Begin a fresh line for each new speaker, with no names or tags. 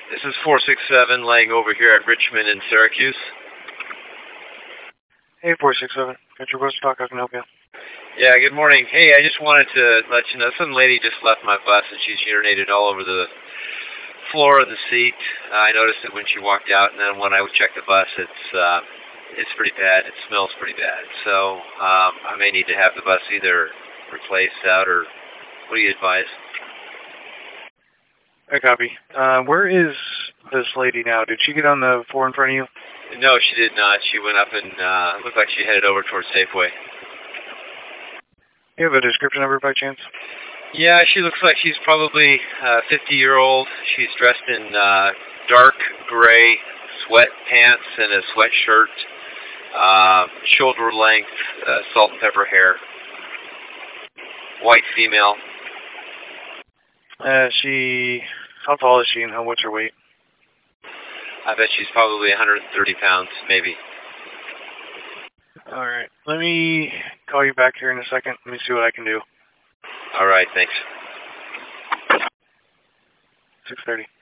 This is 467 laying over here at Richmond and Syracuse.
Hey, 467. Got your bus talk. I can help you.
Yeah, good morning. Hey, I just wanted to let you know, some lady just left my bus and she's urinated all over the floor of the seat. I noticed it when she walked out, and then when I checked the bus, it's pretty bad. It smells pretty bad. So I may need to have the bus either replaced out, or what do you advise?
I copy. Where is this lady now? Did she get on the floor in front of you?
No, she did not. She went up and looked like she headed over towards Safeway.
You have a description of her by chance?
Yeah, she looks like she's probably 50-year-old. She's dressed in dark gray sweatpants and a sweatshirt, shoulder-length, salt and pepper hair. White female.
How tall is she and what's her weight?
I bet she's probably 130 pounds, maybe.
All right. Let me call you back here in a second. Let me see what I can do.
All right, thanks.
6:30.